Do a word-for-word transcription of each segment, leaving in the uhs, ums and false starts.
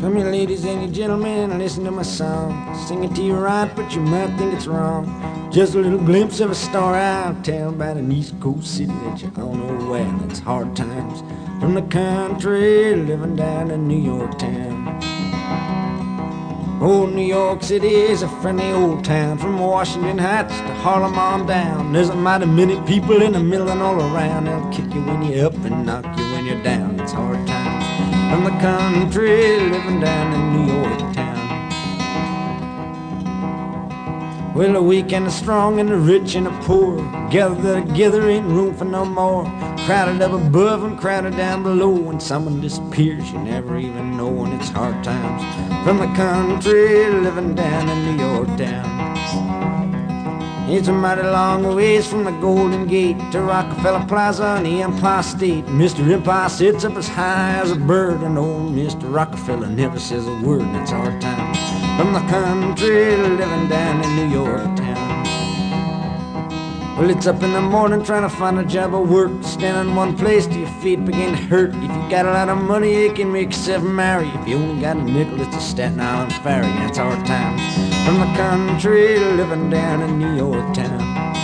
Come here, ladies and you gentlemen, and listen to my song. Sing it to you right, but you might think it's wrong. Just a little glimpse of a story I'll tell about an East Coast city that you all know well. It's hard times from the country, living down in New York town. Old New York City is a friendly old town. From Washington Heights to Harlem on down. There's a mighty many people in the middle and all around. They'll kick you when you're up and knock you when you're down. It's hard times from the country, living down in New York town. Well, the weak and the strong and the rich and the poor gather together, ain't room for no more. Crowded up above and crowded down below. When someone disappears, you never even know. And it's hard times from the country, living down in New York town. It's a mighty long ways from the Golden Gate to Rockefeller Plaza and the Empire State. Mister Empire sits up as high as a bird, and old Mister Rockefeller never says a word. And it's hard times from the country, living down in New York town. Well, it's up in the morning trying to find a job or work. Stand in one place till your feet begin to hurt. If you got a lot of money, you can make yourself marry. If you only got a nickel, it's a Staten Island ferry. And it's hard times from the country, living down in New York town.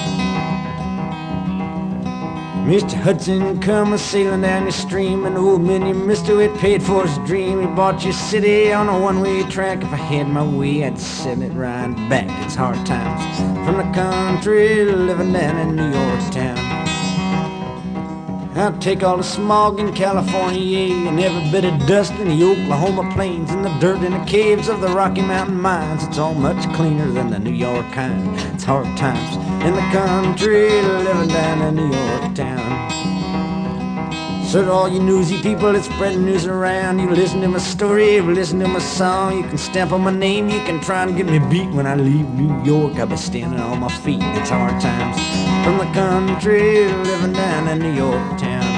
Mister Hudson come a-sailing down the stream, and old man, you mister, it paid for his dream. He bought your city on a one-way track. If I had my way, I'd send it right back. It's hard times from the country, living down in New York town. I'll take all the smog in California, yeah, and every bit of dust in the Oklahoma plains, and the dirt in the caves of the Rocky Mountain mines. It's all much cleaner than the New York kind. It's hard times in the country, living down in New York town. So to all you newsy people that spread news around, you listen to my story, you listen to my song. You can stamp on my name, you can try and get me beat. When I leave New York, I'll be standing on my feet. It's hard times from the country, living down in New York town.